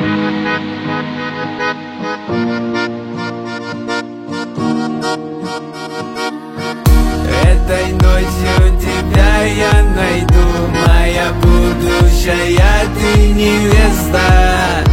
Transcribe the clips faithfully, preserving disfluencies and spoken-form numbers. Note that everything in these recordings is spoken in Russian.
Этой ночью тебя я найду, моя будущая ты невеста.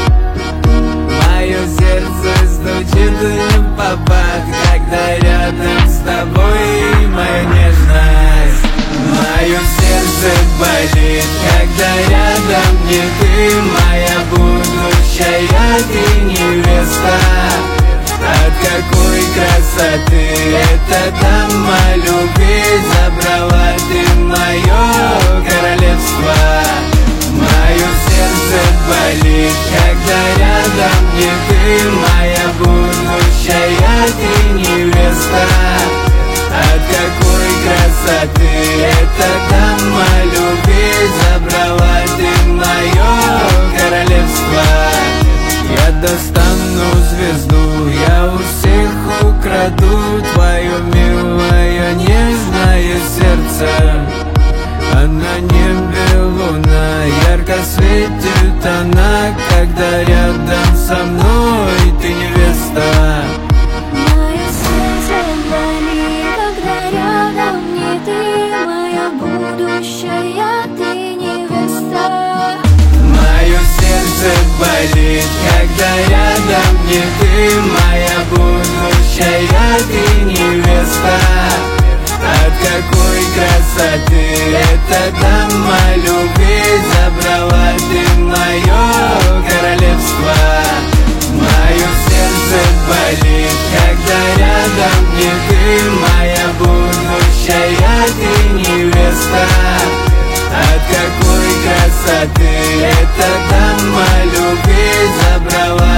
Мое сердце стучит не в попад, когда рядом с тобой моя нежность. Мое сердце болит, когда рядом не ты, моя будущая ты невеста. От какой красоты эта дама любви, забрала ты мое королевство. Мое сердце болит, когда рядом не ты, моя будущая ты невеста. От какой красоты эта дама любви, забрала ты мое королевство. Я достану звезду, я у всех украду твое милое нежное сердце. А на небе луна, ярко светит она, когда рядом со мной ты невеста. Мое сердце болит, когда рядом не ты, моя будущая ты невеста. Мое сердце болит, когда рядом не ты, моя будущая ты невеста. От какой красоты эта дама любви, забрала ты мое королевство. Мое сердце болит, когда рядом не ты, моя будущая ты невеста. От какой красоты эта дама любви, забрала